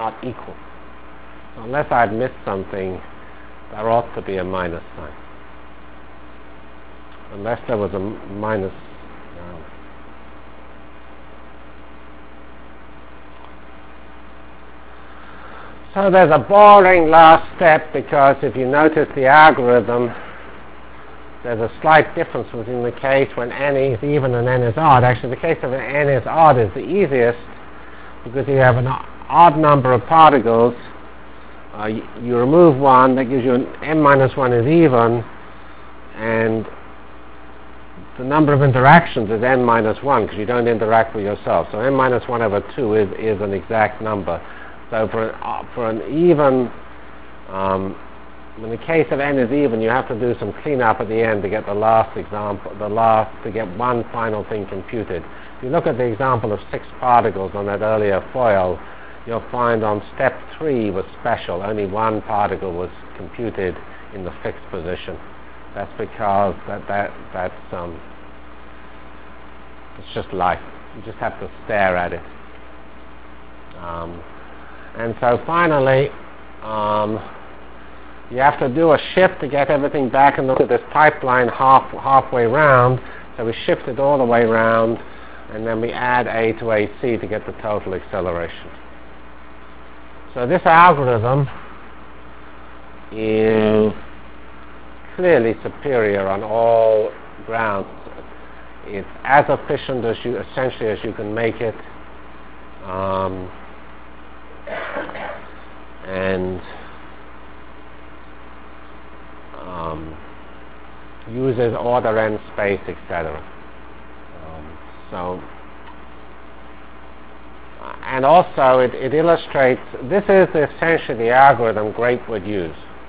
not equal. So unless I'd missed something, there ought to be a minus sign. Unless there was a minus. So there's a boring last step, because if you notice the algorithm, there's a slight difference between the case when n is even and n is odd. Actually, the case of n is odd is the easiest, because you have an odd number of particles. You remove one, that gives you an n minus 1 is even, and the number of interactions is n minus 1, because you don't interact with yourself. So n minus 1 over 2 is an exact number. So for an even, in the case of n is even, you have to do some cleanup at the end to get the last example, to get one final thing computed. If you look at the example of 6 particles on that earlier foil, you'll find on step 3 was special. Only one particle was computed in the fixed position. That's because that's it's just life. You just have to stare at it. And so finally, you have to do a shift to get everything back, and look at this pipeline halfway round. So we shift it all the way round, and then we add a to ac to get the total acceleration. So this algorithm is clearly superior on all grounds. It's as efficient as essentially as you can make it, and uses order n space, etc. And also it illustrates, this is essentially the algorithm Great would use.